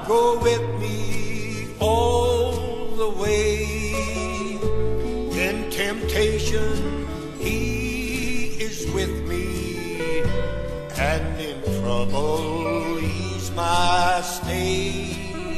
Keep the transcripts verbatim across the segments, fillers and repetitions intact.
go with me all the way. In temptation, He is with me, and in trouble, He's my stay.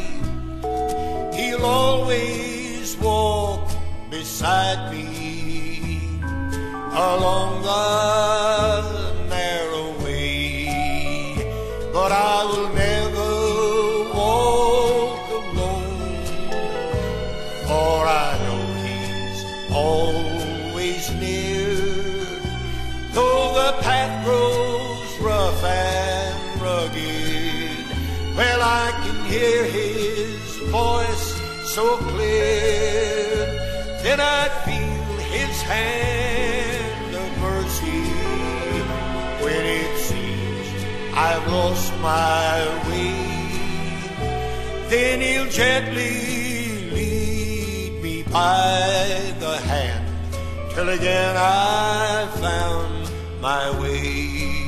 He'll always walk beside me along the narrow way, but I will never walk alone, for I know He's always near. Though the path grows rough and rugged, well, I can hear His voice so clear. Then I feel His hand of mercy when it seems I've lost my way. Then He'll gently lead me by the hand till again I've found my way.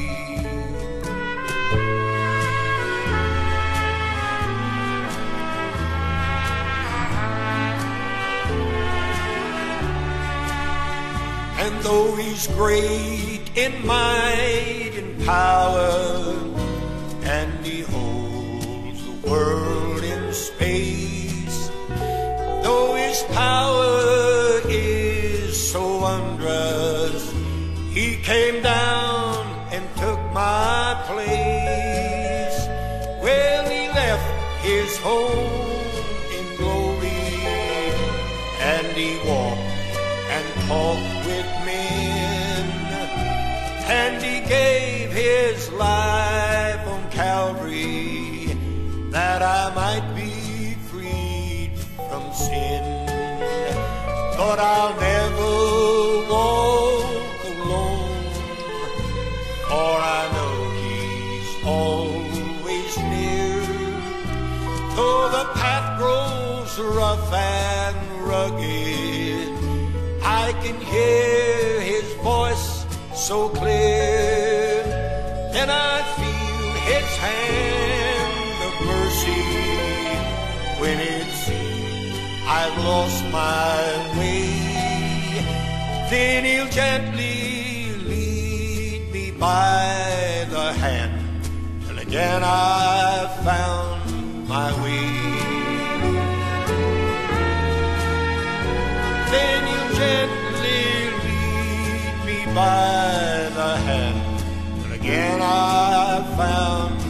And though He's great in might and power, and He holds the world in space, though His power is so wondrous, He came down and took my place. Well, He left His home in glory, and He walked and talked with men, and He gave His life on Calvary that I might be freed from sin. But I'll never walk alone, for I know He's always near. Though the path grows rough and rugged, I can hear His voice so clear. Then I feel His hand of mercy when it seems I've lost my way. Then He'll gently lead me by the hand till again I've found my way. Then He'll gently lead me by the hand, and again I've found